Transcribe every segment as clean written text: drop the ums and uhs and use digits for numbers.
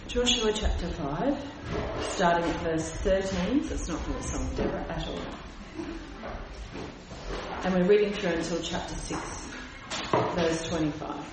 Joshua chapter 5, starting at verse 13, so it's not from the Song of Deborah at all. And we're reading through until chapter 6, verse 25.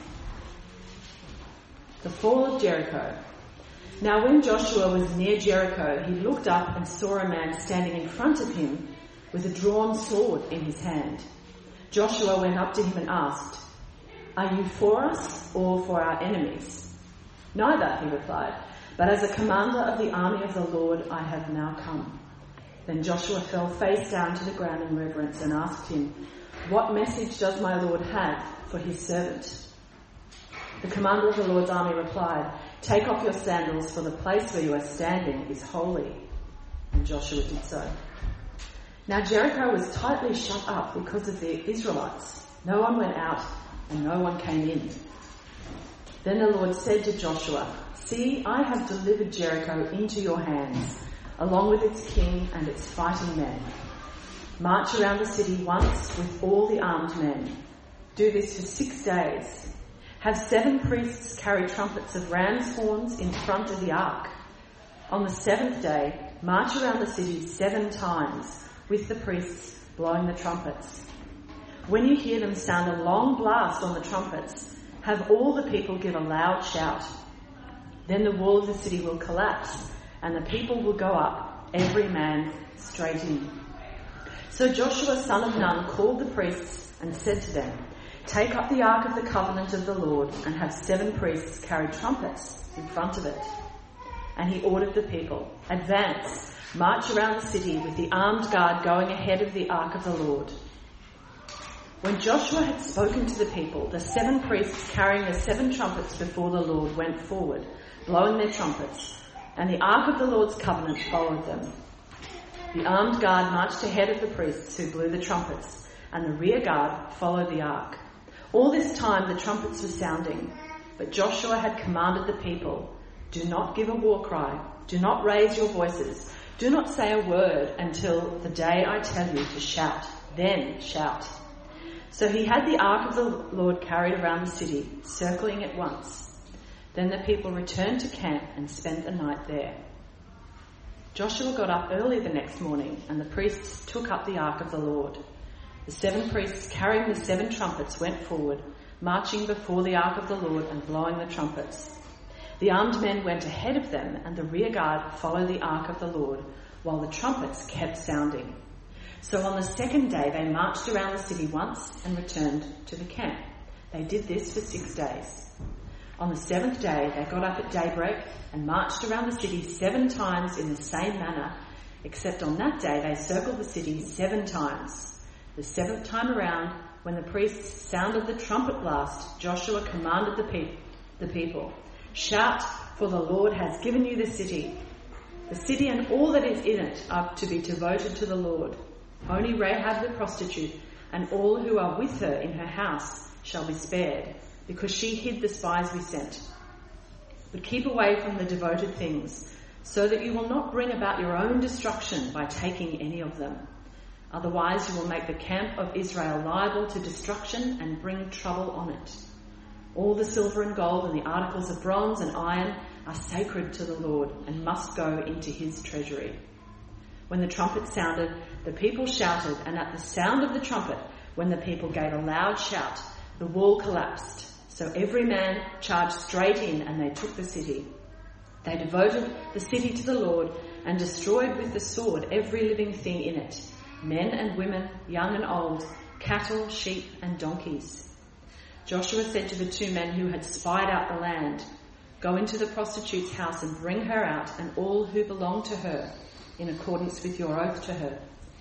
The fall of Jericho. Now when Joshua was near Jericho, he looked up and saw a man standing in front of him with a drawn sword in his hand. Joshua went up to him and asked, "Are you for us or for our enemies?" "Neither," he replied, "but as a commander of the army of the Lord I have now come." Then Joshua fell face down to the ground in reverence and asked him, "What message does my Lord have for his servant?" The commander of the Lord's army replied, "Take off your sandals, for the place where you are standing is holy." And Joshua did so. Now Jericho was tightly shut up because of the Israelites. No one went out and no one came in. Then the Lord said to Joshua, "See, I have delivered Jericho into your hands, along with its king and its fighting men. March around the city once with all the armed men. Do this for 6 days. Have 7 priests carry trumpets of ram's horns in front of the ark. On the 7th day, march around the city 7 times with the priests blowing the trumpets. When you hear them sound a long blast on the trumpets, have all the people give a loud shout. Then the wall of the city will collapse and the people will go up, every man straight in." So Joshua son of Nun called the priests and said to them, "Take up the ark of the covenant of the Lord and have 7 priests carry trumpets in front of it." And he ordered the people, "Advance, march around the city with the armed guard going ahead of the ark of the Lord." When Joshua had spoken to the people, the 7 priests carrying the 7 trumpets before the Lord went forward, blowing their trumpets, and the ark of the Lord's covenant followed them. The armed guard marched ahead of the priests who blew the trumpets, and the rear guard followed the ark. All this time the trumpets were sounding, but Joshua had commanded the people, "Do not give a war cry, do not raise your voices, do not say a word until the day I tell you to shout, then shout." So he had the ark of the Lord carried around the city, circling it once. Then the people returned to camp and spent the night there. Joshua got up early the next morning, and the priests took up the ark of the Lord. The 7 priests carrying the 7 trumpets went forward, marching before the ark of the Lord and blowing the trumpets. The armed men went ahead of them, and the rear guard followed the ark of the Lord, while the trumpets kept sounding. So on the 2nd day they marched around the city once and returned to the camp. They did this for 6 days. On the 7th day they got up at daybreak and marched around the city 7 times in the same manner, except on that day they circled the city 7 times. The 7th time around, when the priests sounded the trumpet blast, Joshua commanded the people, "Shout, for the Lord has given you the city. The city and all that is in it are to be devoted to the Lord. Only Rahab the prostitute and all who are with her in her house shall be spared, because she hid the spies we sent. But keep away from the devoted things, so that you will not bring about your own destruction by taking any of them. Otherwise you will make the camp of Israel liable to destruction and bring trouble on it. All the silver and gold and the articles of bronze and iron are sacred to the Lord and must go into his treasury." When the trumpet sounded, the people shouted, and at the sound of the trumpet, when the people gave a loud shout, the wall collapsed. So every man charged straight in, and they took the city. They devoted the city to the Lord and destroyed with the sword every living thing in it, men and women, young and old, cattle, sheep and donkeys. Joshua said to the 2 men who had spied out the land, "Go into the prostitute's house and bring her out and all who belong to her, in accordance with your oath to her."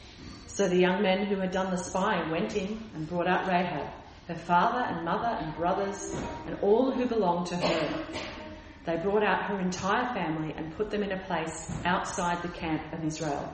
So the young men who had done the spying went in and brought out Rahab, her father and mother and brothers, and all who belonged to her. They brought out her entire family and put them in a place outside the camp of Israel.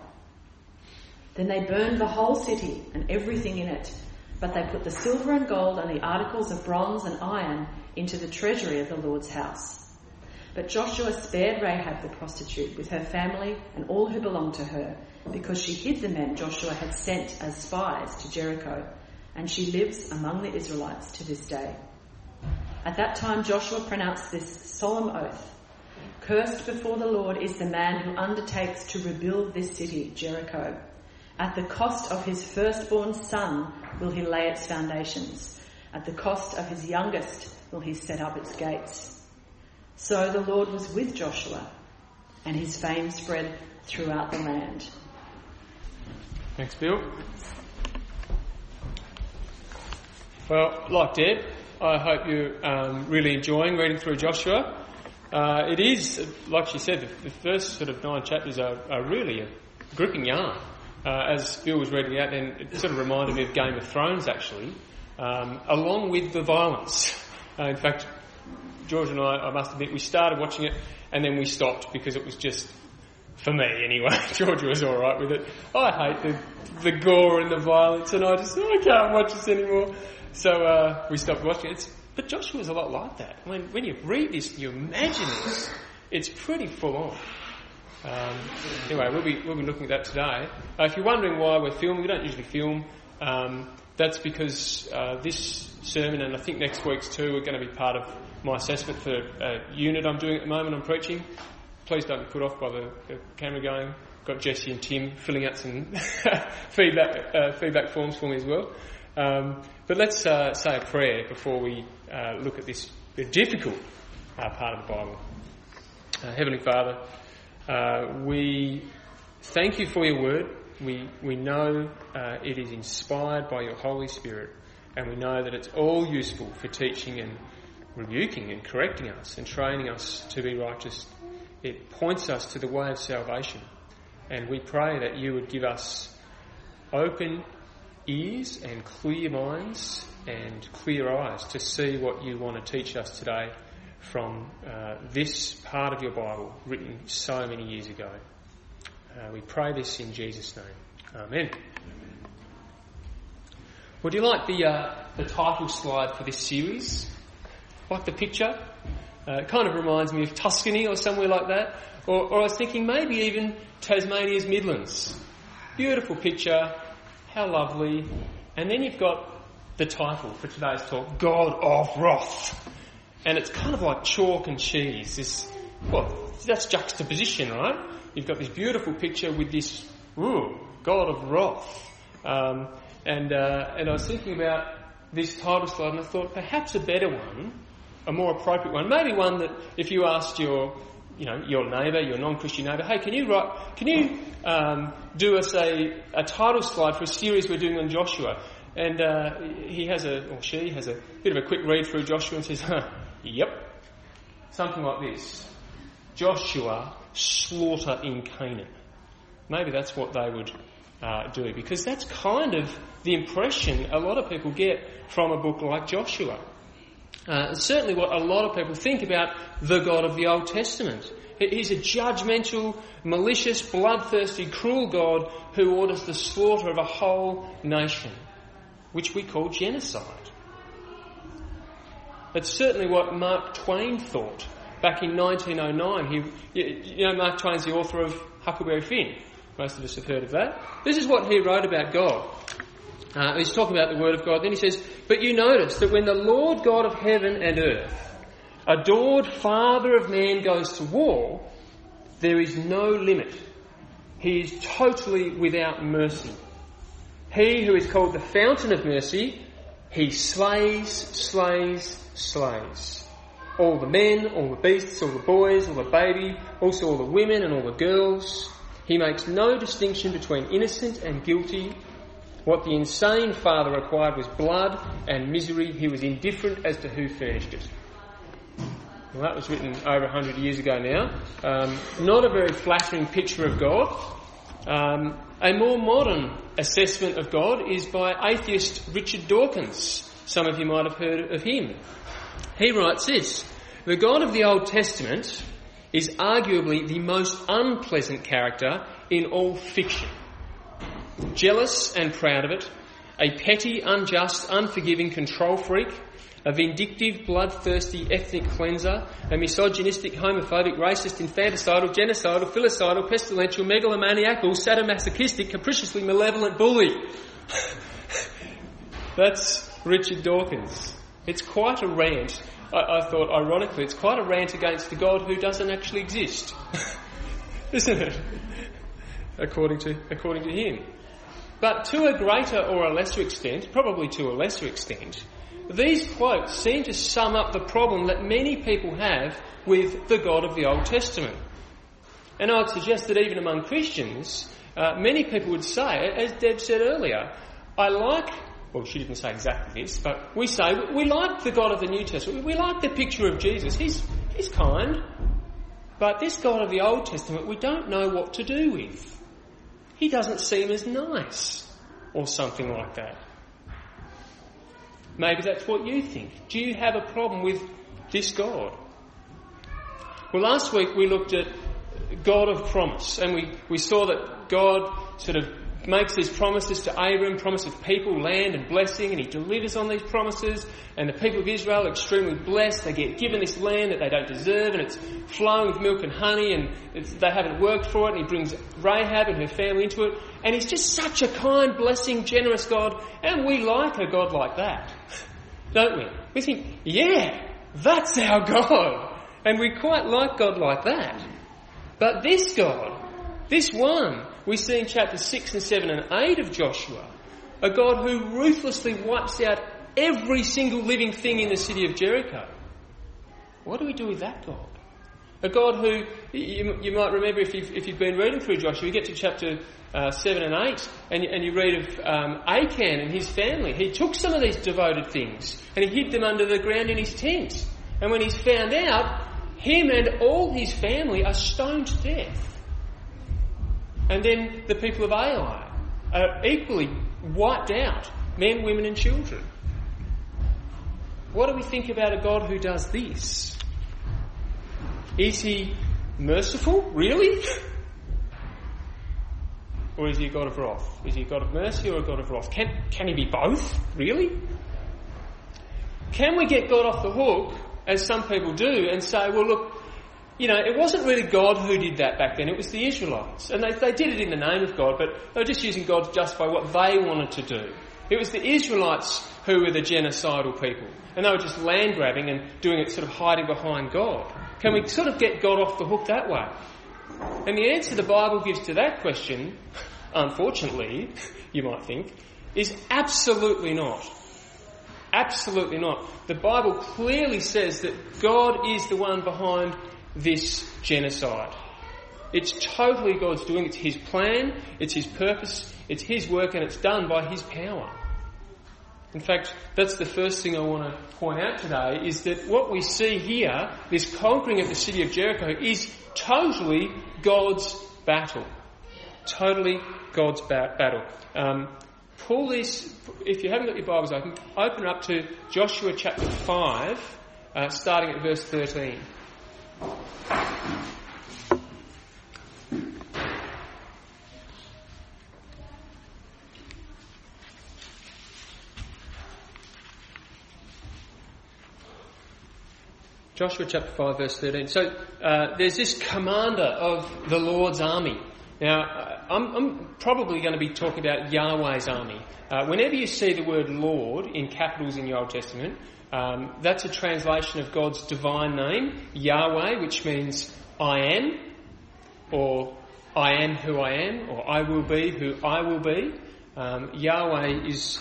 Then they burned the whole city and everything in it, but they put the silver and gold and the articles of bronze and iron into the treasury of the Lord's house. But Joshua spared Rahab the prostitute with her family and all who belonged to her, because she hid the men Joshua had sent as spies to Jericho, and she lives among the Israelites to this day. At that time Joshua pronounced this solemn oath: Cursed before the Lord is the man who undertakes to rebuild this city, Jericho. At the cost of his firstborn son will he lay its foundations. At the cost of his youngest will he set up its gates. So the Lord was with Joshua, and his fame spread throughout the land. Thanks, Bill. Well, like Deb, I hope you're really enjoying reading through Joshua. It is, like she said, the first sort of 9 chapters are really a gripping yarn. As Bill was reading out, and it sort of reminded me of Game of Thrones, actually, along with the violence. In fact, George and I must admit, we started watching it and then we stopped because it was just, for me anyway, George was all right with it. I hate the gore and the violence, and I can't watch this anymore. So we stopped watching it. But Joshua's a lot like that. When you read this, you imagine this. It's pretty full on. Anyway, we'll be looking at that today. If you're wondering why we're filming, we don't usually film. That's because this sermon, and I think next week's too, are going to be part of my assessment for a unit I'm doing at the moment. I'm preaching. Please don't be put off by the camera going. Got Jesse and Tim filling out some feedback forms for me as well. But let's say a prayer before we look at this difficult part of the Bible. Heavenly Father, we thank you for your word. We know it is inspired by your Holy Spirit, and we know that it's all useful for teaching and rebuking and correcting us and training us to be righteous. It points us to the way of salvation, and we pray that you would give us open ears and clear minds and clear eyes to see what you want to teach us today from this part of your Bible written so many years ago. We pray this in Jesus' name. Amen. Would you like the title slide for this series? Like the picture? It kind of reminds me of Tuscany or somewhere like that. Or I was thinking maybe even Tasmania's Midlands. Beautiful picture. How lovely. And then you've got the title for today's talk, God of Wrath. And it's kind of like chalk and cheese. That's juxtaposition, right? You've got this beautiful picture with this, God of Wrath. And I was thinking about this title slide, and I thought perhaps a better one, a more appropriate one, maybe one that if you asked your neighbour, your non-Christian neighbour, hey, can you do us a title slide for a series we're doing on Joshua? And she has a bit of a quick read through Joshua and says, yep, something like this: Joshua, slaughter in Canaan. Maybe that's what they would do, because that's kind of the impression a lot of people get from a book like Joshua. Certainly what a lot of people think about the God of the Old Testament. He's a judgmental, malicious, bloodthirsty, cruel God who orders the slaughter of a whole nation, which we call genocide. That's certainly what Mark Twain thought back in 1909. Mark Twain's the author of Huckleberry Finn. Most of us have heard of that. This is what he wrote about God. He's talking about the Word of God. Then he says, but you notice that when the Lord God of heaven and earth, adored Father of man, goes to war, there is no limit. He is totally without mercy. He who is called the fountain of mercy, he slays, slays, slays. All the men, all the beasts, all the boys, all the baby, also all the women and all the girls. He makes no distinction between innocent and guilty. What the insane father required was blood and misery. He was indifferent as to who furnished it. Well, that was written over 100 years ago now. Not a very flattering picture of God. A more modern assessment of God is by atheist Richard Dawkins. Some of you might have heard of him. He writes this: the God of the Old Testament is arguably the most unpleasant character in all fiction. Jealous and proud of it, a petty, unjust, unforgiving control freak, a vindictive, bloodthirsty ethnic cleanser, a misogynistic, homophobic, racist, infanticidal, genocidal, filicidal, pestilential, megalomaniacal, sadomasochistic, capriciously malevolent bully. That's Richard Dawkins. It's quite a rant I thought, ironically, it's quite a rant against the God who doesn't actually exist, isn't it? According to him. But to a greater or a lesser extent, probably to a lesser extent, these quotes seem to sum up the problem that many people have with the God of the Old Testament. And I would suggest that even among Christians, many people would say, as Deb said earlier, well, she didn't say exactly this, but we say we like the God of the New Testament. We like the picture of Jesus. He's kind. But this God of the Old Testament, we don't know what to do with. He doesn't seem as nice, or something like that. Maybe that's what you think. Do you have a problem with this God? Well, last week we looked at God of promise, and we saw that God sort of makes these promises to Abram, promise of people, land and blessing, and he delivers on these promises, and the people of Israel are extremely blessed. They get given this land that they don't deserve, and it's flowing with milk and honey, and they haven't worked for it, and he brings Rahab and her family into it, and he's just such a kind, blessing, generous God, and we like a God like that, don't we? We think, yeah, that's our God, and we quite like God like that. But this God, this one we see in chapters 6 and 7 and 8 of Joshua, a God who ruthlessly wipes out every single living thing in the city of Jericho. What do we do with that God? A God who, you might remember if you've been reading through Joshua, you get to chapter 7 and 8 and you read of Achan and his family. He took some of these devoted things and he hid them under the ground in his tent. And when he's found out, him and all his family are stoned to death. And then the people of Ai are equally wiped out, men, women and children. What do we think about a God who does this? Is he merciful, really? Or is he a God of wrath? Is he a God of mercy or a God of wrath? Can he be both, really? Can we get God off the hook, as some people do, and say, well, look, it wasn't really God who did that back then, it was the Israelites. And they did it in the name of God, but they were just using God to justify what they wanted to do. It was the Israelites who were the genocidal people, and they were just land grabbing and doing it sort of hiding behind God. Can we sort of get God off the hook that way? And the answer the Bible gives to that question, unfortunately, you might think, is absolutely not. Absolutely not. The Bible clearly says that God is the one behind this genocide. It's totally God's doing. It's his plan, it's his purpose, it's his work, and it's done by his power. In fact, that's the first thing I want to point out today, is that what we see here, this conquering of the city of Jericho, is totally God's battle. Totally God's battle. Pull this, if you haven't got your Bibles open up to Joshua chapter 5, starting at verse 13. Joshua chapter 5 verse 13. So there's this commander of the Lord's army. Now I'm probably going to be talking about Yahweh's army. Whenever you see the word Lord in capitals in the Old Testament, that's a translation of God's divine name, Yahweh, which means I am, or I am who I am, or I will be who I will be. Yahweh is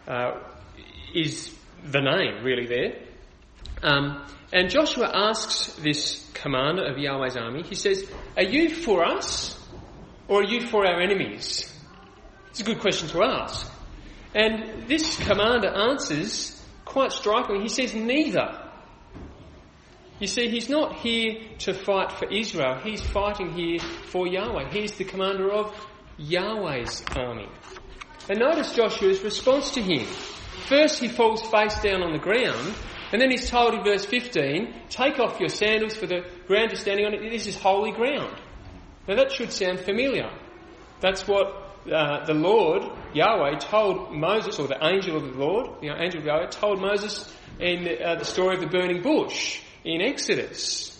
the name really there. And Joshua asks this commander of Yahweh's army, he says, are you for us or are you for our enemies? It's a good question to ask. And this commander answers quite strikingly. He says neither. You see, he's not here to fight for Israel. He's fighting here for Yahweh. He's the commander of Yahweh's army. And notice Joshua's response to him. First he falls face down on the ground, and then he's told in verse 15, take off your sandals for the ground you're standing on. This is holy ground. Now that should sound familiar. That's what the Lord, Yahweh, told Moses, or the angel of the Lord, the angel of Yahweh, told Moses in the story of the burning bush in Exodus.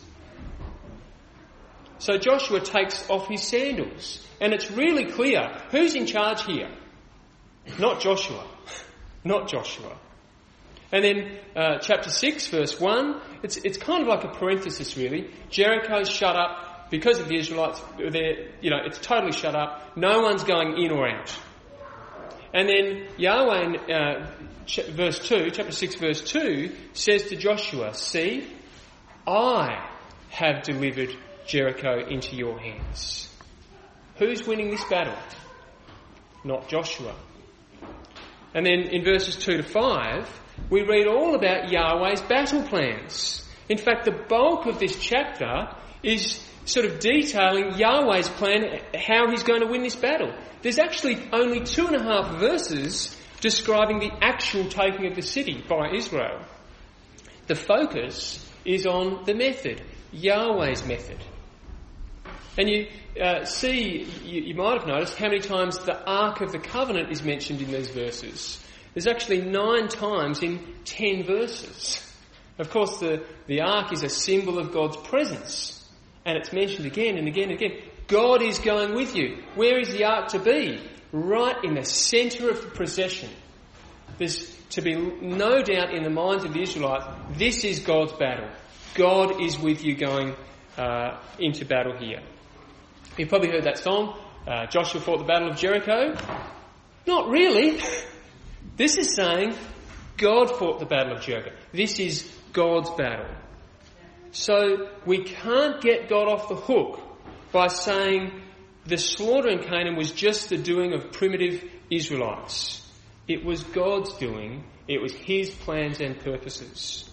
So Joshua takes off his sandals, and it's really clear who's in charge here. Not Joshua. Not Joshua. And then chapter 6, verse 1, it's kind of like a parenthesis really. Jericho's shut up because of the Israelites. It's totally shut up. No one's going in or out. And then Yahweh in verse 2, chapter 6, verse 2, says to Joshua, "See, I have delivered Jericho into your hands." Who's winning this battle? Not Joshua. And then in verses 2 to 5, we read all about Yahweh's battle plans. In fact, the bulk of this chapter is sort of detailing Yahweh's plan, how he's going to win this battle. There's actually only 2.5 verses describing the actual taking of the city by Israel. The focus is on the method, Yahweh's method. And you you might have noticed how many times the Ark of the Covenant is mentioned in these verses. There's actually 9 times in 10 verses. Of course, the Ark is a symbol of God's presence. And it's mentioned again and again and again. God is going with you. Where is the Ark to be? Right in the centre of the procession. There's to be no doubt in the minds of the Israelites, this is God's battle. God is with you going into battle here. You've probably heard that song, Joshua fought the Battle of Jericho. Not really. This is saying God fought the Battle of Jericho. This is God's battle. So we can't get God off the hook by saying the slaughter in Canaan was just the doing of primitive Israelites. It was God's doing. It was his plans and purposes.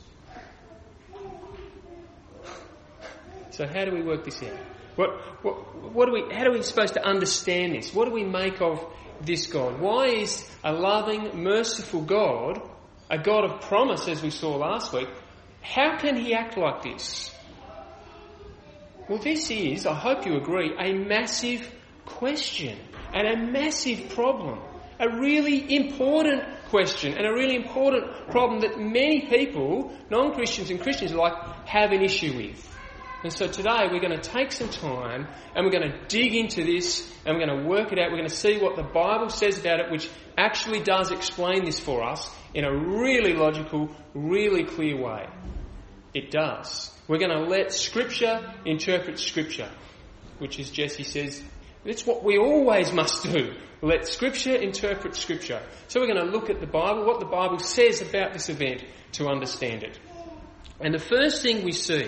So how do we work this out? How are we supposed to understand this? What do we make of this God? Why is a loving, merciful God, a God of promise as we saw last week, how can he act like this? Well, this is, I hope you agree, a massive question and a massive problem. A really important question and a really important problem that many people, non-Christians and Christians alike, have an issue with. And so today we're going to take some time and we're going to dig into this and we're going to work it out. We're going to see what the Bible says about it, which actually does explain this for us in a really logical, really clear way. It does. We're going to let Scripture interpret Scripture, which, as Jesse says, that's what we always must do. Let Scripture interpret Scripture. So we're going to look at the Bible, what the Bible says about this event to understand it. And the first thing we see,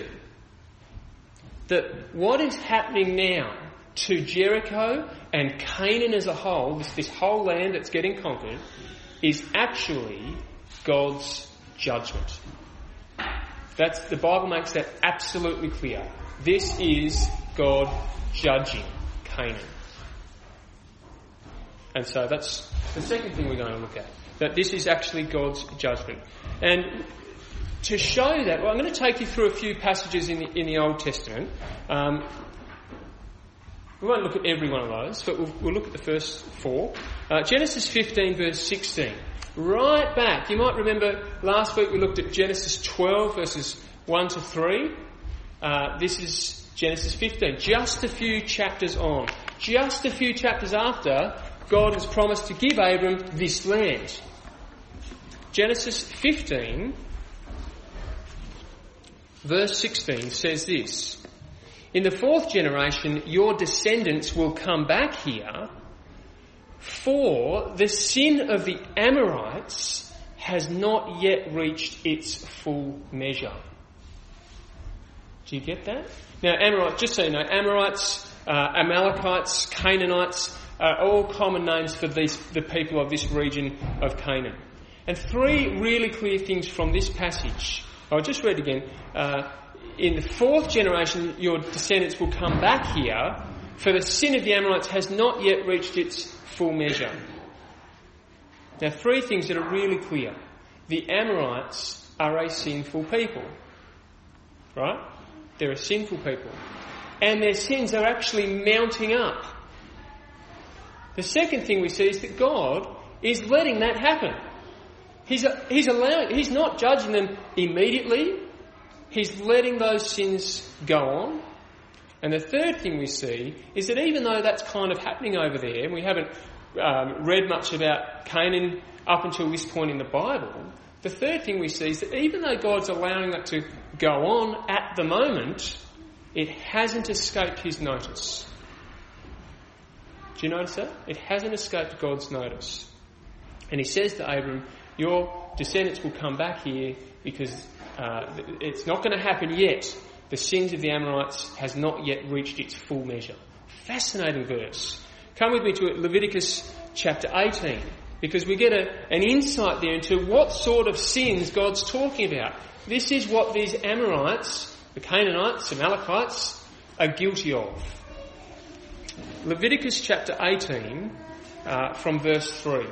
that what is happening now to Jericho and Canaan as a whole, this whole land that's getting conquered, is actually God's judgment. The Bible makes that absolutely clear. This is God judging Canaan. And so that's the second thing we're going to look at. That this is actually God's judgment. And to show that, I'm going to take you through a few passages in the Old Testament. We won't look at every one of those, but we'll look at the first 4. Genesis 15 verse 16. Right back, you might remember last week we looked at Genesis 12 verses 1 to 3. This is Genesis 15, just a few chapters on. Just a few chapters after God has promised to give Abram this land. Genesis 15 verse 16 says this: "In the 4th generation your descendants will come back here, for the sin of the Amorites has not yet reached its full measure." Do you get that? Now, Amorites, just so you know, Amorites, Amalekites, Canaanites are all common names for the people of this region of Canaan. And 3 really clear things from this passage. I'll just read again. In the 4th generation, your descendants will come back here, for the sin of the Amorites has not yet reached its full measure. Now, 3 things that are really clear. The Amorites are a sinful people. Right? They're a sinful people. And their sins are actually mounting up. The second thing we see is that God is letting that happen. He's not judging them immediately. He's letting those sins go on. And the third thing we see is that even though that's kind of happening over there, and we haven't read much about Canaan up until this point in the Bible, the third thing we see is that even though God's allowing that to go on at the moment, it hasn't escaped his notice. Do you notice that? It hasn't escaped God's notice. And he says to Abram, your descendants will come back here because it's not going to happen yet. The sins of the Amorites has not yet reached its full measure. Fascinating verse. Come with me to Leviticus chapter 18, because we get an insight there into what sort of sins God's talking about. This is what these Amorites, the Canaanites, Amalekites, are guilty of. Leviticus chapter 18, from verse 3.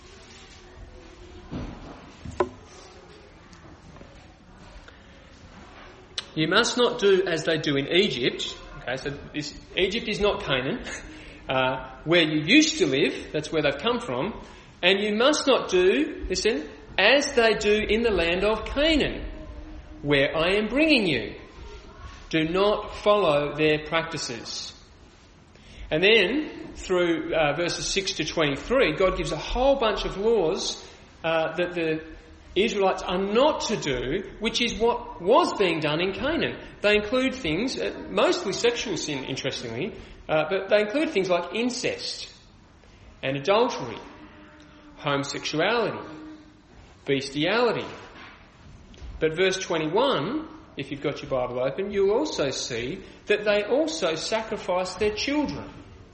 You must not do as they do in Egypt. Okay, so Egypt is not Canaan. Where you used to live, that's where they've come from. And you must not do, listen, as they do in the land of Canaan, where I am bringing you. Do not follow their practices. And then, through verses 6 to 23, God gives a whole bunch of laws that the Israelites are not to do, which is what was being done in Canaan. They include things, mostly sexual sin, interestingly, but they include things like incest and adultery, homosexuality, bestiality. But verse 21, if you've got your Bible open, you'll also see that they also sacrifice their children.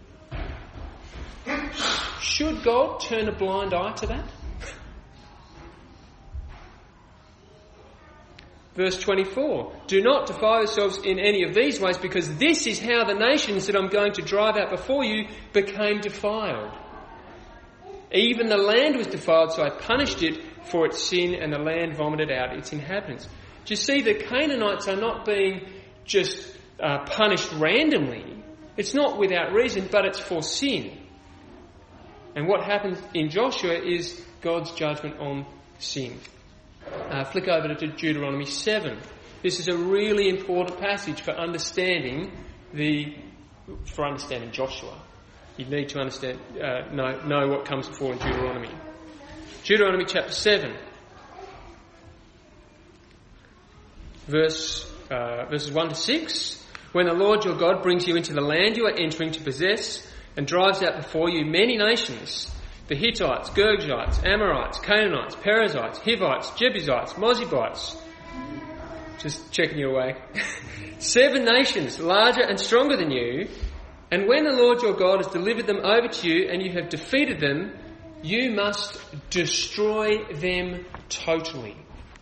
Should God turn a blind eye to that? Verse 24, do not defile yourselves in any of these ways, because this is how the nations that I'm going to drive out before you became defiled. Even the land was defiled, so I punished it for its sin, and the land vomited out its inhabitants. Do you see, the Canaanites are not being just punished randomly. It's not without reason, but it's for sin. And what happens in Joshua is God's judgment on sin. Flick over to Deuteronomy 7. This is a really important passage for understanding Joshua. You need to understand, know what comes before in Deuteronomy. Deuteronomy chapter 7, verses 1 to 6. When the Lord your God brings you into the land you are entering to possess, and drives out before you many nations, the Hittites, Girgashites, Amorites, Canaanites, Perizzites, Hivites, Jebusites, Moabites. Just checking your way. 7 nations, larger and stronger than you. And when the Lord your God has delivered them over to you and you have defeated them, you must destroy them totally.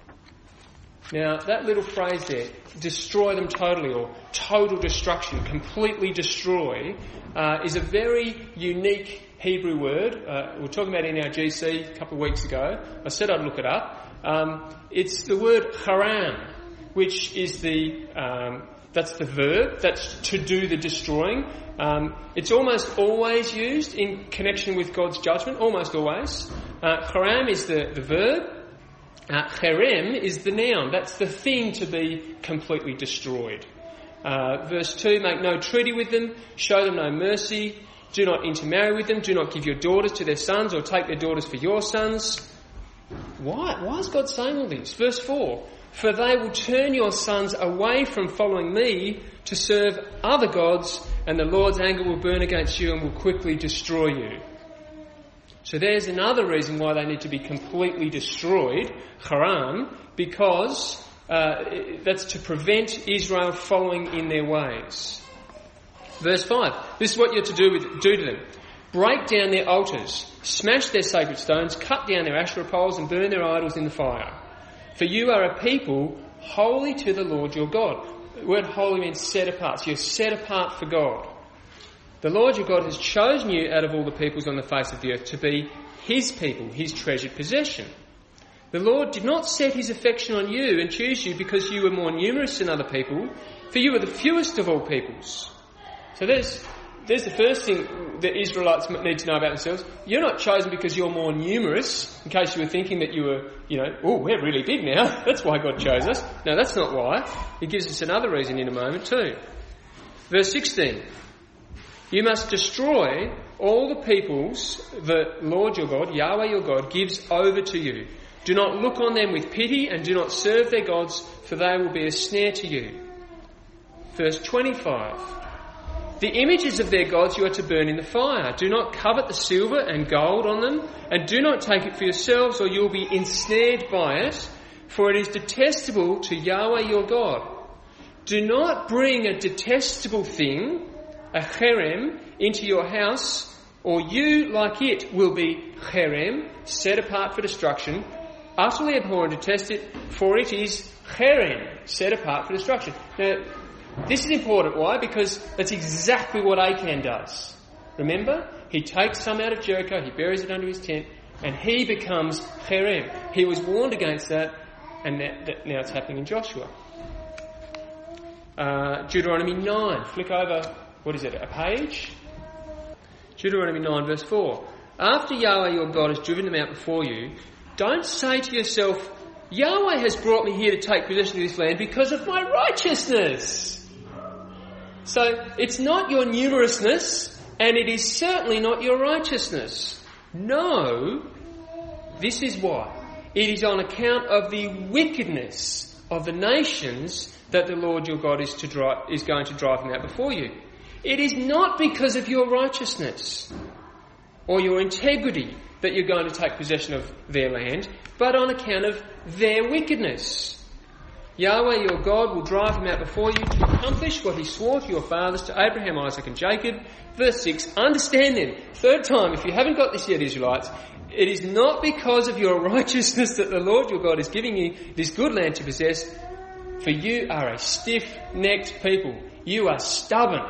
Now, that little phrase there, destroy them totally, or total destruction, completely destroy, is a very unique Hebrew word. We were talking about it in our GC a couple of weeks ago. I said I'd look it up. It's the word haram, which is that's the verb, that's to do the destroying. It's almost always used in connection with God's judgment, almost always. Haram is the verb. Cherem is the noun. That's the thing to be completely destroyed. Verse 2, make no treaty with them, show them no mercy, do not intermarry with them, do not give your daughters to their sons or take their daughters for your sons. Why is God saying all this? Verse 4, for they will turn your sons away from following me to serve other gods, and the Lord's anger will burn against you and will quickly destroy you. So there's another reason why they need to be completely destroyed, haram, because that's to prevent Israel following in their ways. Verse 5, this is what you're to do to them. Break down their altars, smash their sacred stones, cut down their Asherah poles and burn their idols in the fire. For you are a people holy to the Lord your God. The word holy means set apart. So you're set apart for God. The Lord your God has chosen you out of all the peoples on the face of the earth to be his people, his treasured possession. The Lord did not set his affection on you and choose you because you were more numerous than other people, for you were the fewest of all peoples. So there's the first thing that Israelites need to know about themselves. You're not chosen because you're more numerous, in case you were thinking that you were, we're really big now. That's why God chose us. No, that's not why. He gives us another reason in a moment too. Verse 16. You must destroy all the peoples that Lord your God, Yahweh your God, gives over to you. Do not look on them with pity and do not serve their gods, for they will be a snare to you. Verse 25. The images of their gods you are to burn in the fire. Do not covet the silver and gold on them, and do not take it for yourselves, or you will be ensnared by it, for it is detestable to Yahweh your God. Do not bring a detestable thing, a cherem, into your house, or you, like it, will be cherem, set apart for destruction. Utterly abhor and detest it, for it is cherem, set apart for destruction. Now, this is important. Why? Because that's exactly what Achan does. Remember? He takes some out of Jericho, he buries it under his tent, and he becomes cherem. He was warned against that, and now it's happening in Joshua. Deuteronomy 9. Flick over, a page? Deuteronomy 9 verse 4. After Yahweh your God has driven them out before you, don't say to yourself, Yahweh has brought me here to take possession of this land because of my righteousness. So it's not your numerousness, and it is certainly not your righteousness. No, this is why. It is on account of the wickedness of the nations that the Lord your God is going to drive them out before you. It is not because of your righteousness or your integrity that you're going to take possession of their land, but on account of their wickedness. Yahweh your God will drive them out before you to accomplish what he swore to your fathers, to Abraham, Isaac and Jacob. Verse 6, understand then, third time, if you haven't got this yet, Israelites, it is not because of your righteousness that the Lord your God is giving you this good land to possess, for you are a stiff-necked people. You are stubborn.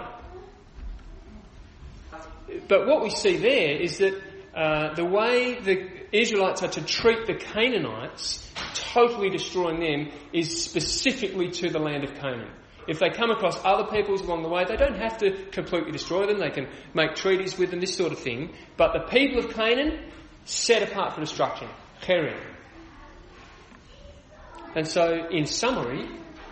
But what we see there is that the way the Israelites are to treat the Canaanites, totally destroying them, is specifically to the land of Canaan. If they come across other peoples along the way, they don't have to completely destroy them. They can make treaties with them, this sort of thing. But the people of Canaan, set apart for destruction. Cherem. And so, in summary,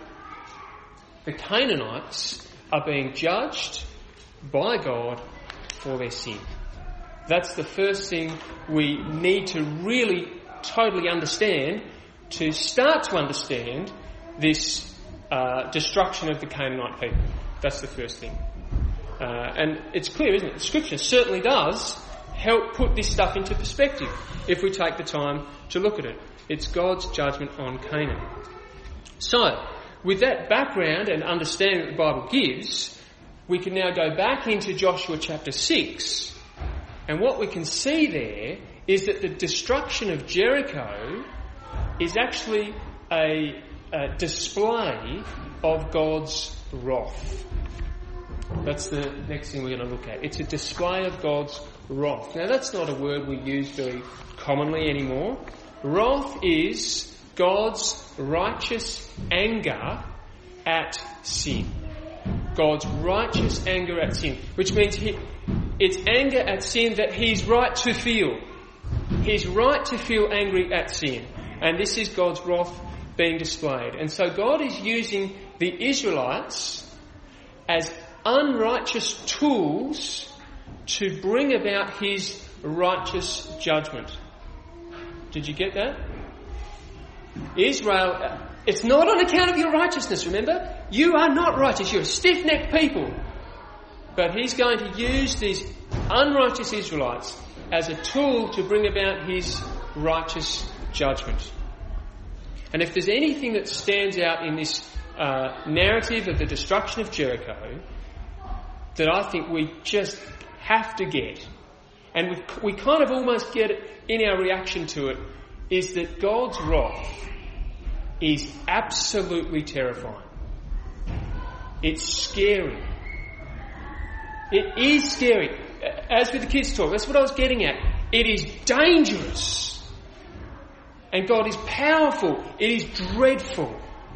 the Canaanites are being judged by God for their sin. That's the first thing we need to really totally understand to start to understand this destruction of the Canaanite people. That's the first thing. And it's clear, isn't it? The Scripture certainly does help put this stuff into perspective if we take the time to look at it. It's God's judgment on Canaan. So, with that background and understanding that the Bible gives, we can now go back into Joshua chapter 6, and what we can see there is that the destruction of Jericho is actually a display of God's wrath. That's the next thing we're going to look at. It's a display of God's wrath. Now, that's not a word we use very commonly anymore. Wrath is God's righteous anger at sin. God's righteous anger at sin, which means it's anger at sin that he's right to feel. He's right to feel angry at sin. And this is God's wrath being displayed. And so God is using the Israelites as unrighteous tools to bring about his righteous judgment. Did you get that? Israel, it's not on account of your righteousness, remember? You are not righteous. You're a stiff-necked people. But he's going to use these unrighteous Israelites as a tool to bring about his righteous judgment. And if there's anything that stands out in this narrative of the destruction of Jericho that I think we just have to get, and we kind of almost get it in our reaction to it, is that God's wrath is absolutely terrifying. It's scary. It is scary. As with the kids' talk, that's what I was getting at. It is dangerous. And God is powerful. It is dreadful.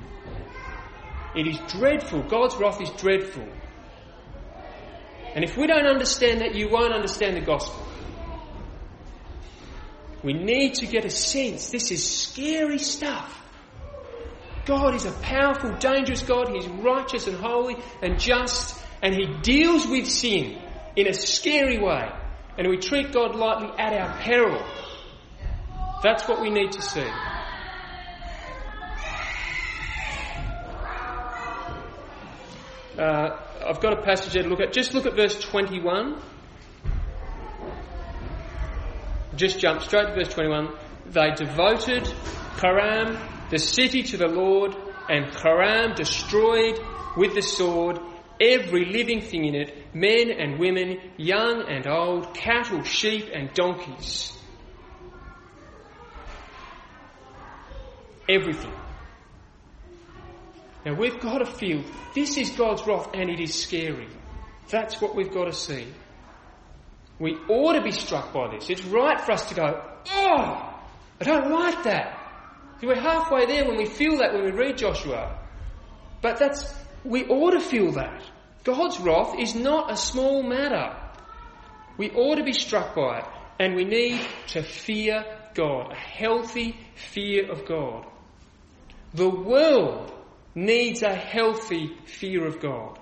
It is dreadful. God's wrath is dreadful. And if we don't understand that, you won't understand the gospel. We need to get a sense. This is scary stuff. God is a powerful, dangerous God. He's righteous and holy and just, and he deals with sin in a scary way. And we treat God lightly at our peril. That's what we need to see. I've got a passage there to look at. Just look at verse 21. Just jump straight to verse 21. They devoted Haram, the city, to the Lord, and Haram destroyed with the sword every living thing in it, men and women, young and old, cattle, sheep and donkeys. Everything. Now we've got to feel this is God's wrath and it is scary. That's what we've got to see. We ought to be struck by this. It's right for us to go, oh, I don't like that. See, we're halfway there when we feel that when we read Joshua. But we ought to feel that. God's wrath is not a small matter. We ought to be struck by it. And we need to fear God. A healthy fear of God. The world needs a healthy fear of God.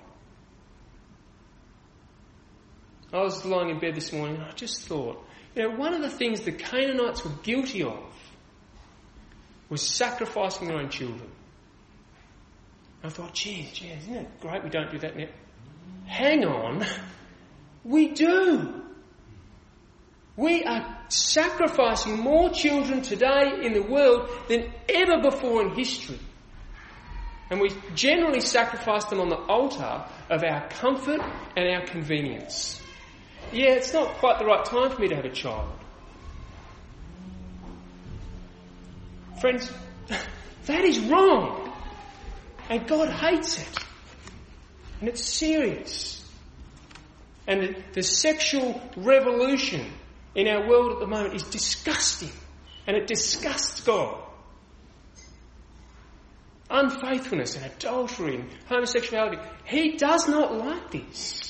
I was lying in bed this morning and I just thought, one of the things the Canaanites were guilty of was sacrificing their own children. I thought, geez, isn't it great we don't do that now? Hang on, we do. We are sacrificing more children today in the world than ever before in history. And we generally sacrifice them on the altar of our comfort and our convenience. Yeah, it's not quite the right time for me to have a child. Friends, that is wrong. And God hates it. And it's serious. And the sexual revolution in our world at the moment is disgusting. And it disgusts God. Unfaithfulness and adultery and homosexuality. He does not like this.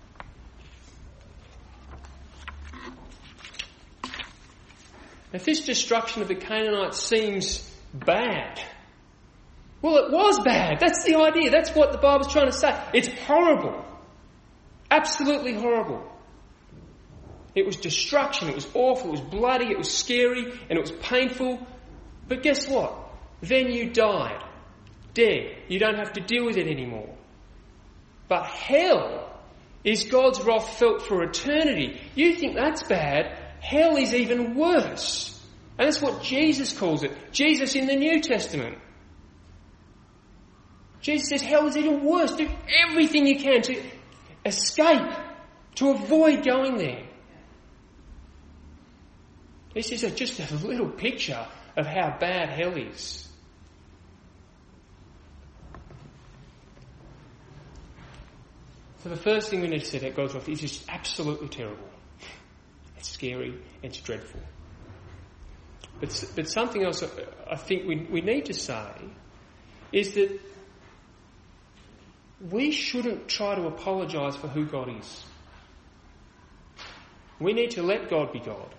If this destruction of the Canaanites seems bad, well, it was bad. That's the idea. That's what the Bible's trying to say. It's horrible. Absolutely horrible. It was destruction. It was awful. It was bloody. It was scary. And it was painful. But guess what? Then you died. Dead. You don't have to deal with it anymore. But hell is God's wrath felt for eternity. You think that's bad. Hell is even worse. And that's what Jesus calls it. Jesus in the New Testament. Jesus says hell is even worse. Do everything you can to escape, to avoid going there. This is just a little picture of how bad hell is. So the first thing we need to say about God's wrath is just absolutely terrible. It's scary, it's dreadful. But something else I think we need to say is that we shouldn't try to apologise for who God is. We need to let God be God.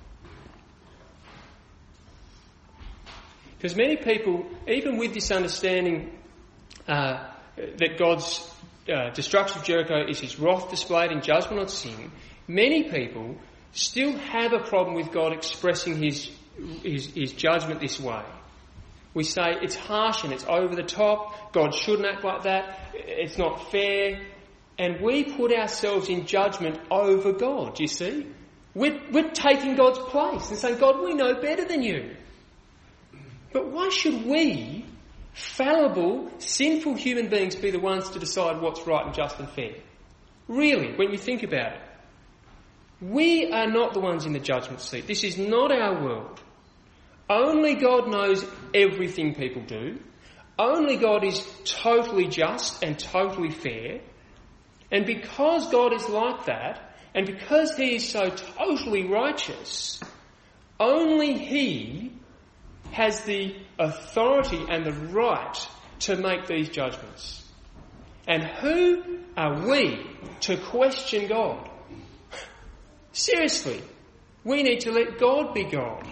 Because many people, even with this understanding that God's destruction of Jericho is his wrath displayed in judgment on sin, many people still have a problem with God expressing his judgment this way. We say it's harsh and it's over the top, God shouldn't act like that, it's not fair, and we put ourselves in judgment over God, do you see? We're taking God's place and saying, God, we know better than you. But why should we, fallible, sinful human beings, be the ones to decide what's right and just and fair? Really, when you think about it. We are not the ones in the judgment seat. This is not our world. Only God knows everything people do. Only God is totally just and totally fair. And because God is like that, and because he is so totally righteous, only he has the authority and the right to make these judgments. And who are we to question God? Seriously, we need to let God be God.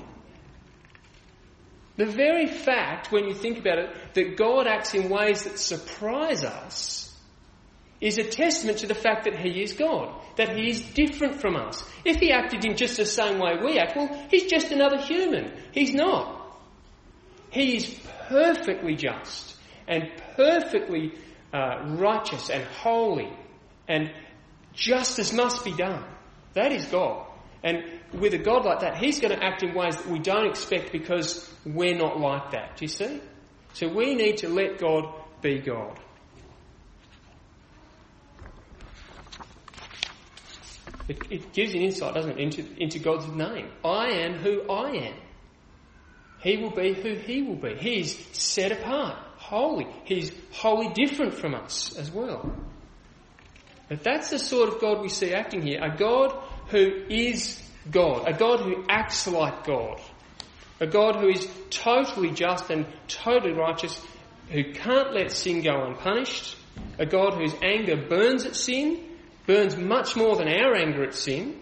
The very fact, when you think about it, that God acts in ways that surprise us is a testament to the fact that he is God, that he is different from us. If he acted in just the same way we act, well, he's just another human. He's not. He is perfectly just and perfectly righteous and holy, and justice must be done. That is God. And with a God like that, he's going to act in ways that we don't expect because we're not like that. Do you see? So we need to let God be God. It gives an insight, doesn't it, into God's name. I am who I am. He will be who he will be. He is set apart, holy. He's wholly different from us as well. But that's the sort of God we see acting here. A God who is God. A God who acts like God. A God who is totally just and totally righteous, who can't let sin go unpunished. A God whose anger burns at sin, burns much more than our anger at sin.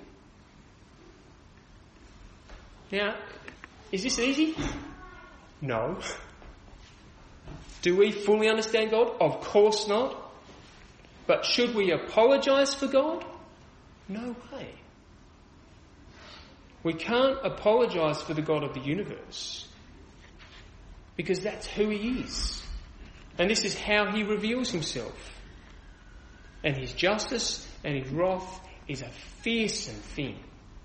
Now, is this easy? No. Do we fully understand God? Of course not. But should we apologise for God? No way. We can't apologise for the God of the universe, because that's who he is. And this is how he reveals himself. And his justice and his wrath is a fearsome thing.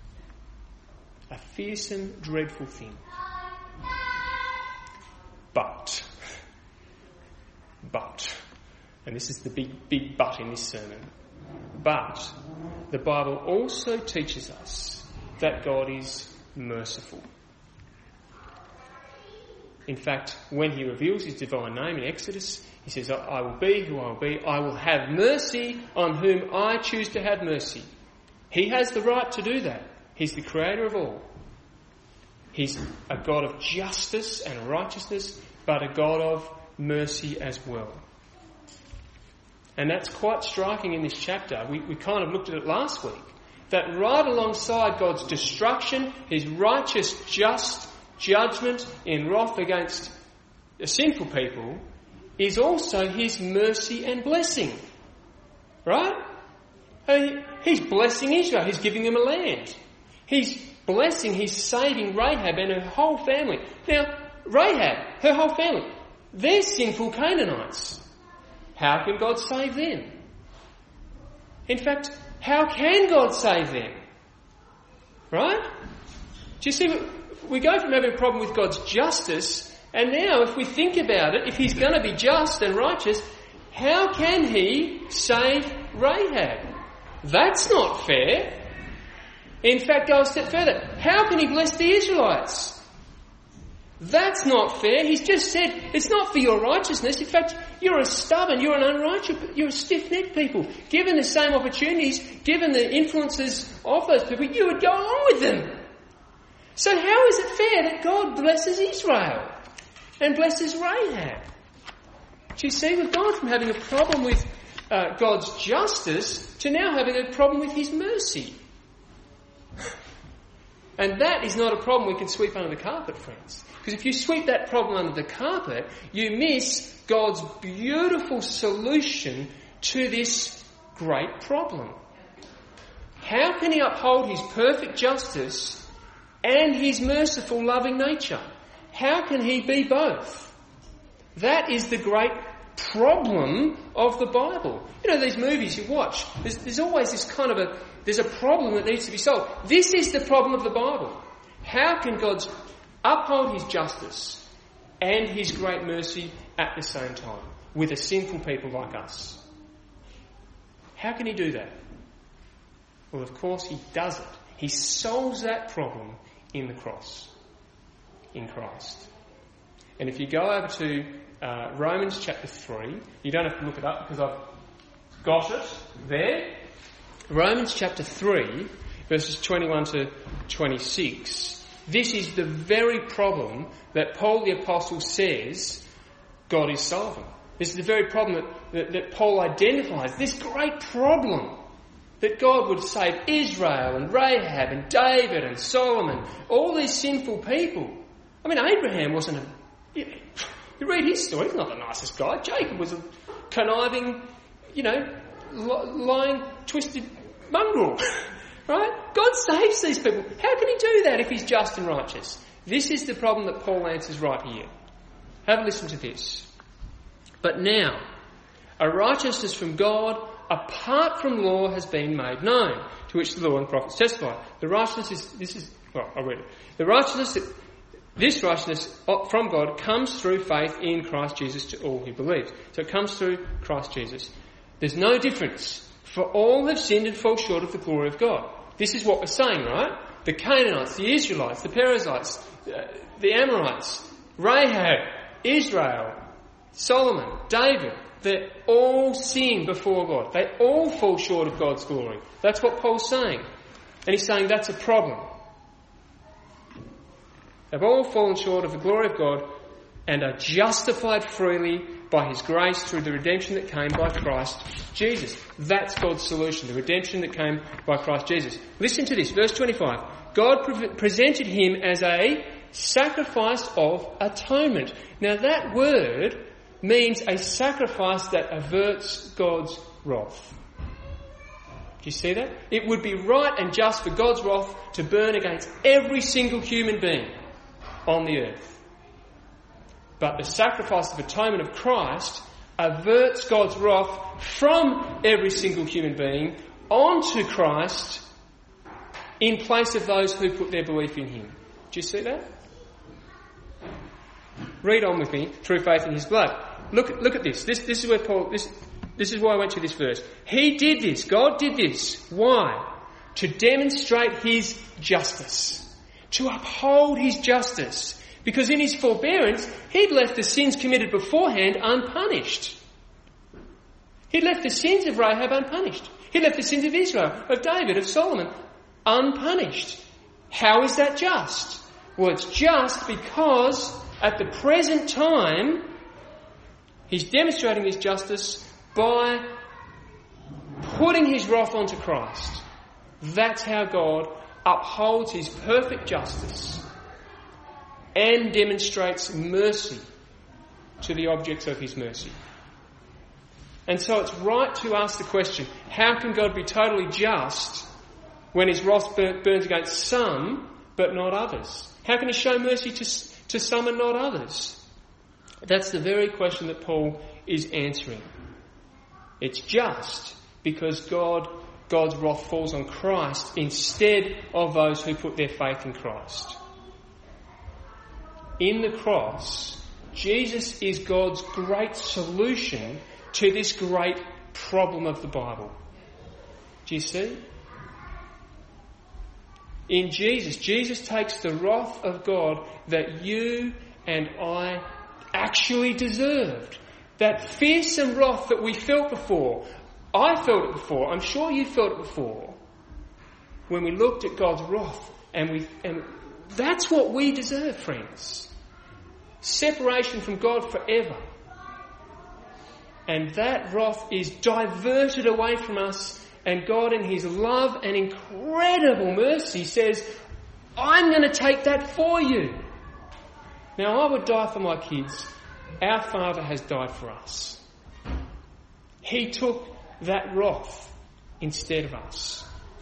A fearsome, dreadful thing. But, and this is the big but in this sermon, but the Bible also teaches us that God is merciful. In fact, when he reveals his divine name in Exodus, he says, I will be who I will be. I will have mercy on whom I choose to have mercy. He has the right to do that. He's the creator of all. He's a God of justice and righteousness, but a God of mercy as well. And that's quite striking in this chapter. We kind of looked at it last week. That right alongside God's destruction, his righteous, just judgment in wrath against the sinful people, is also his mercy and blessing. Right? He's blessing Israel. He's giving them a land. He's blessing, he's saving Rahab and her whole family. Now, Rahab, her whole family, they're sinful Canaanites. How can God save them? In fact, how can God save them? Right? Do you see, we go from having a problem with God's justice, and now if we think about it, if he's going to be just and righteous, how can he save Rahab? That's not fair. In fact, go a step further. How can he bless the Israelites? That's not fair. He's just said, it's not for your righteousness. In fact, you're a stubborn, you're an unrighteous, you're a stiff-necked people. Given the same opportunities, given the influences of those people, you would go along with them. So how is it fair that God blesses Israel and blesses Rahab? Do you see, we've gone from having a problem with God's justice to now having a problem with his mercy. And that is not a problem we can sweep under the carpet, friends. Because if you sweep that problem under the carpet, you miss God's beautiful solution to this great problem. How can he uphold his perfect justice and his merciful, loving nature? How can he be both? That is the great problem of the Bible. You know, these movies you watch, there's always this kind of there's a problem that needs to be solved. This is the problem of the Bible. How can God uphold his justice and his great mercy at the same time with a sinful people like us? How can he do that? Well, of course he does it. He solves that problem in the cross, in Christ. And if you go over to Romans chapter 3, you don't have to look it up because I've got it there. Romans chapter 3, verses 21 to 26. This is the very problem that Paul the Apostle says God is solving. This is the very problem that Paul identifies. This great problem that God would save Israel and Rahab and David and Solomon, all these sinful people. I mean, Abraham wasn't you read his story, he's not the nicest guy. Jacob was a conniving, lying, twisted mongrel. Right? God saves these people. How can he do that if he's just and righteous? This is the problem that Paul answers right here. Have a listen to this. But now, a righteousness from God apart from law has been made known, to which the law and the prophets testify. The righteousness I'll read it. This righteousness from God comes through faith in Christ Jesus to all who believe. So it comes through Christ Jesus. There's no difference. For all have sinned and fall short of the glory of God. This is what we're saying, right? The Canaanites, the Israelites, the Perizzites, the Amorites, Rahab, Israel, Solomon, David, they all sin before God. They all fall short of God's glory. That's what Paul's saying. And he's saying that's a problem. They've all fallen short of the glory of God and are justified freely by his grace through the redemption that came by Christ Jesus. That's God's solution, the redemption that came by Christ Jesus. Listen to this, verse 25. God presented him as a sacrifice of atonement. Now that word means a sacrifice that averts God's wrath. Do you see that? It would be right and just for God's wrath to burn against every single human being on the earth. But the sacrifice of atonement of Christ averts God's wrath from every single human being onto Christ in place of those who put their belief in him. Do you see that? Read on with me. Through faith in his blood. Look at this. This is where Paul. This is why I went to this verse. He did this. God did this. Why? To demonstrate his justice. To uphold his justice. Because in his forbearance, he'd left the sins committed beforehand unpunished. He'd left the sins of Rahab unpunished. He left the sins of Israel, of David, of Solomon, unpunished. How is that just? Well, it's just because at the present time, he's demonstrating his justice by putting his wrath onto Christ. That's how God upholds his perfect justice and demonstrates mercy to the objects of his mercy. And so it's right to ask the question, how can God be totally just when his wrath burns against some but not others? How can he show mercy to some and not others? That's the very question that Paul is answering. It's just because God's wrath falls on Christ instead of those who put their faith in Christ. In the cross, Jesus is God's great solution to this great problem of the Bible. Do you see? In Jesus takes the wrath of God that you and I actually deserved. That fearsome wrath that we felt before. I felt it before. I'm sure you felt it before. When we looked at God's wrath, and that's what we deserve, friends. Separation from God forever. And that wrath is diverted away from us, and God in his love and incredible mercy says, I'm going to take that for you. Now, I would die for my kids. Our Father has died for us. He took that wrath instead of us.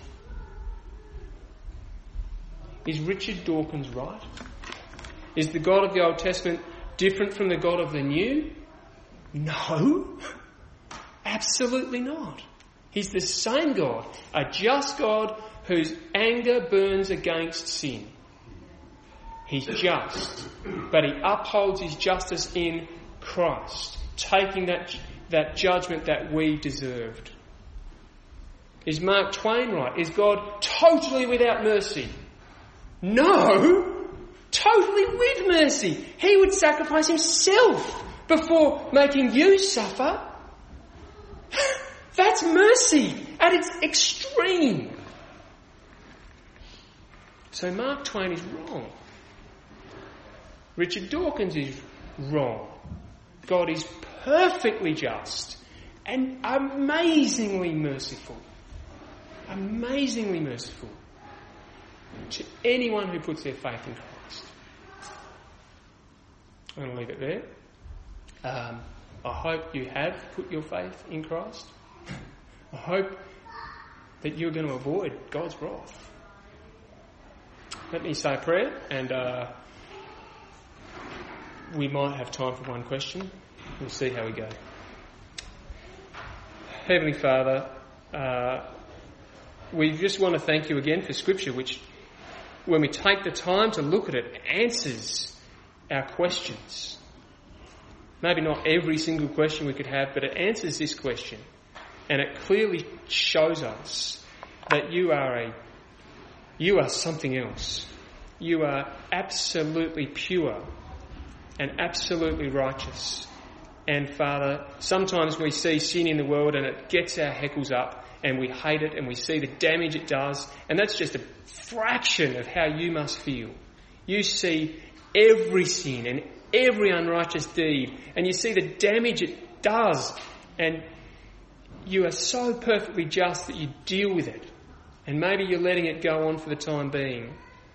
Is Richard Dawkins right? Is the God of the Old Testament different from the God of the New? No. Absolutely not. He's the same God, a just God whose anger burns against sin. He's just, but he upholds his justice in Christ, taking that judgment that we deserved. Is Mark Twain right? Is God totally without mercy? No! Totally with mercy. He would sacrifice himself before making you suffer. That's mercy at its extreme. So Mark Twain is wrong. Richard Dawkins is wrong. God is perfectly just and amazingly merciful. Amazingly merciful to anyone who puts their faith in Christ. I'm going to leave it there. I hope you have put your faith in Christ. I hope that you're going to avoid God's wrath. Let me say a prayer, and we might have time for one question. We'll see how we go. Heavenly Father, we just want to thank you again for Scripture, which, when we take the time to look at it, answers our questions. Maybe not every single question we could have, but it answers this question. And it clearly shows us that you are something else. You are absolutely pure and absolutely righteous. And Father, sometimes we see sin in the world and it gets our heckles up and we hate it and we see the damage it does. And that's just a fraction of how you must feel. You see every sin and every unrighteous deed, and you see the damage it does, and you are so perfectly just that you deal with it. And maybe you're letting it go on for the time being.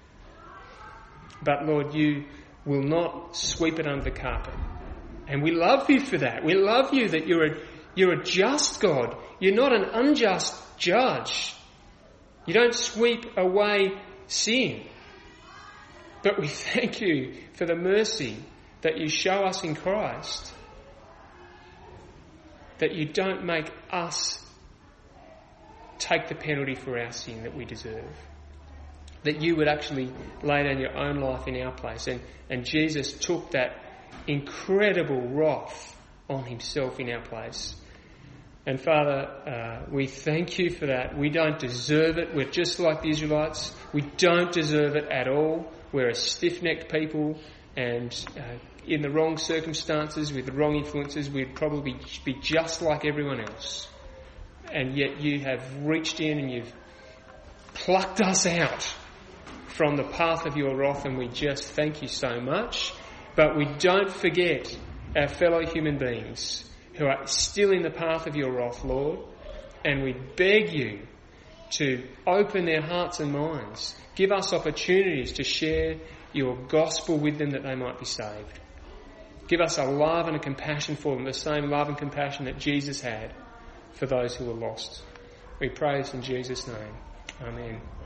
But Lord, you will not sweep it under the carpet. And we love you for that. We love you that you're a just God. You're not an unjust judge. You don't sweep away sin. But we thank you for the mercy that you show us in Christ. That you don't make us take the penalty for our sin that we deserve. That you would actually lay down your own life in our place. And Jesus took that incredible wrath on himself in our place. And Father, we thank you for that. We don't deserve it. We're just like the Israelites. We don't deserve it at all. We're a stiff-necked people, and in the wrong circumstances, with the wrong influences, we'd probably be just like everyone else. And yet you have reached in and you've plucked us out from the path of your wrath, and we just thank you so much. But we don't forget our fellow human beings who are still in the path of your wrath, Lord, and we beg you to open their hearts and minds. Give us opportunities to share your gospel with them that they might be saved. Give us a love and a compassion for them, the same love and compassion that Jesus had for those who were lost. We pray this in Jesus' name. Amen.